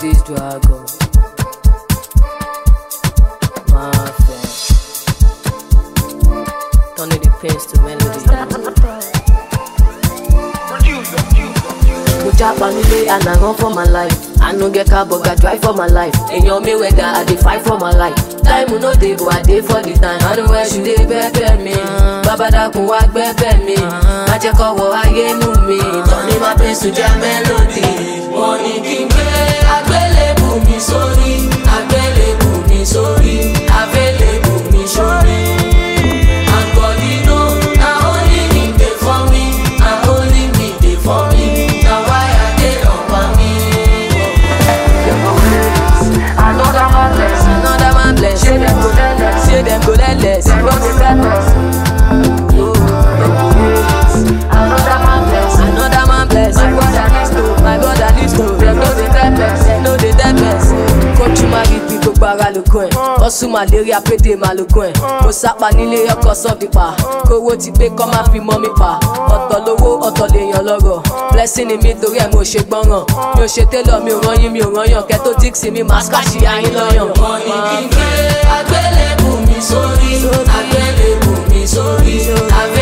this dragon. My friend. Turning the pains to melody. Japa me and I run for my life. I no get car but I drive for my life. In your me weather I dey fight for my life. Time no dey but I dey for the time. I know where she dey bẹ̀bẹ̀ mi. Baba dákun wá gbẹ̀bẹ̀ mi. Má jẹ́ kó wọ ayé nú mi. Turning my pains to jam melody. Wọ́n ní kí n gbé àgbélébù mi sórí. Àgbélébù mi sórí. Àgbélébù mi sórí. And God you know, na only him dey for me. Na only me dey for me. Another man bless. Say them go let less. Another man bless. My brother needs to. Them no dey tell. Coach my give go gbara lóko ẹ̀. Ọ̀sùn malaria pété máa lóko ẹ̀. Mo sápa nílé ọkọ̀ sọ́ọ̀dì pa. Kówó ti gbé kọ́ máa fi mọ́ mi pa. Ọ̀tọ̀ lówó ọ̀tọ̀ lèèyàn lọ́rọ̀. Blessing ni mi torí ẹ̀ mo ṣe gbọ́ràn. Mi ò ṣe télọ̀ mi ò rányìn mi ò rányàn. Kẹ́tó díksì mi máa ṣkáṣì ayín lọ́yàn. Wọ́n ní kí n gbé àgbélébù mi sórí. Àgbélébù mi sórí.